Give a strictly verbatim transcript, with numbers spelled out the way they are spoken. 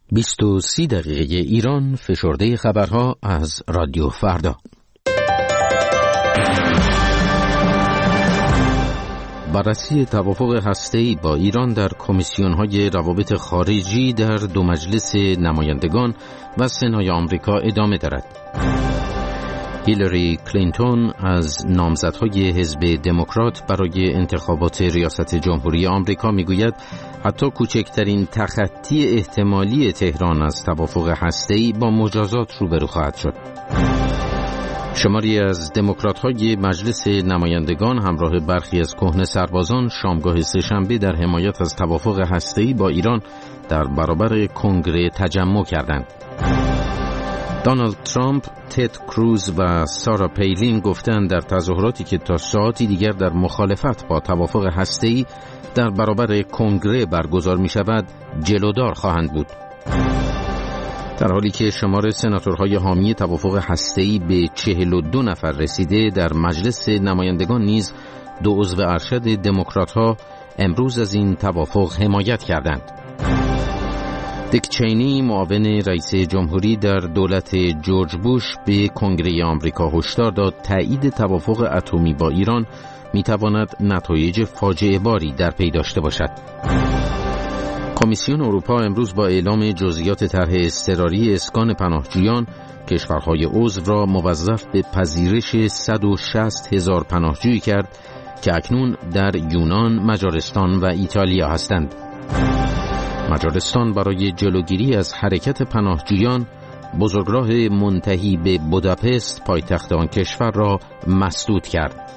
بیست و سی دقیقه ایران، فشرده خبرها از رادیو فردا. بررسی توافق هسته‌ای با ایران در کمیسیون‌های روابط خارجی در دو مجلس نمایندگان و سنای آمریکا ادامه دارد. هیلاری کلینتون از نامزدهای حزب دموکرات برای انتخابات ریاست جمهوری آمریکا میگوید حتی کوچکترین تخطی احتمالی تهران از توافق هسته‌ای با مجازات روبرو خواهد شد. شماری از دموکرات‌های مجلس نمایندگان همراه برخی از کهنه سربازان شامگاه سه‌شنبه در حمایت از توافق هسته‌ای با ایران در برابر کنگره تجمع کردند. دونالد ترامپ، تد کروز و سارا پیلین گفتند در تظاهراتی که تا ساعتی دیگر در مخالفت با توافق هسته‌ای در برابر کنگره برگزار می شود جلودار خواهند بود. در حالی که شمار سناتورهای حامی توافق هسته‌ای به چهل و دو نفر رسیده، در مجلس نمایندگان نیز دو عضو ارشد دموکرات‌ها امروز از این توافق حمایت کردند. دیک چینی، معاون رئیس جمهوری در دولت جورج بوش، به کنگره آمریکا هشدار داد تایید توافق اتمی با ایران میتواند نتایج فاجعه باری در پی داشته باشد. کمیسیون اروپا امروز با اعلام جزئیات طرح اضطراری اسکان پناهجویان کشورهای عضو را موظف به پذیرش صد و شصت هزار پناهجویی کرد که اکنون در یونان، مجارستان و ایتالیا هستند. مجارستان برای جلوگیری از حرکت پناهجویان بزرگراه منتهی به بوداپست، پایتخت آن کشور، را مسدود کرد.